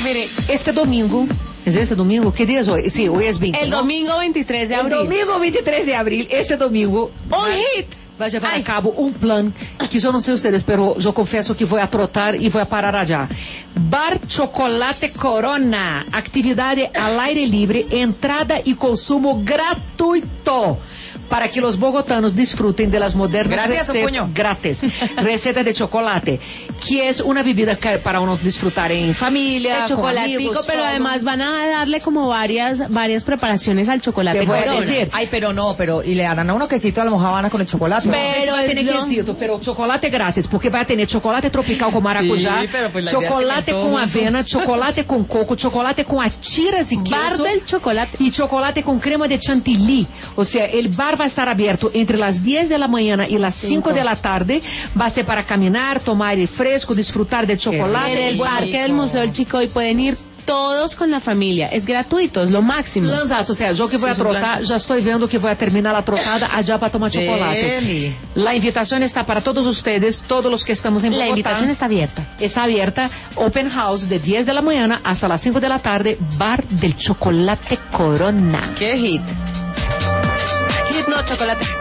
Mire, este domingo, ¿es este domingo? ¿Qué día es hoy? Sí, hoy es 20. El ¿no? domingo 23 de abril. El domingo 23 de abril, este domingo, vai levar a cabo um plano que eu não sei vocês, mas eu confesso que vou a trotar e vou a parar já. Bar Chocolate Corona, atividade ao aire livre, entrada e consumo gratuito. Para que los bogotanos disfruten de las modernas recetas de chocolate, que es una bebida para uno disfrutar en familia, el chocolatico, con amigos, pero solo. Además van a darle como varias preparaciones al chocolate. Te voy a decir. Ay, pero y le darán a uno quesito a la mojavana con el chocolate. Pero va a tener quesito, pero chocolate gratis, porque vai tener chocolate tropical com maracujá, pues chocolate com avena, chocolate com coco, chocolate com tiras y queso. Bar del chocolate. Y chocolate con crema de chantilly. O sea, el bar va a estar abierto entre las 10 de la mañana y las 5 de la tarde. Va a ser para caminar, tomar aire fresco, disfrutar de chocolate. En el parque del Museo del Chicoy pueden ir todos con la familia. Es gratuito, es lo máximo. Lanzaço, o sea, yo que voy a trotar, ya estoy viendo que voy a terminar la trotada allá para tomar chocolate. La invitación está para todos ustedes, todos los que estamos en Bogotá. La invitación está abierta. Está abierta, open house de 10 de la mañana hasta las 5 de la tarde, Bar del Chocolate Corona. ¡Qué hit! Hit no, chocolate.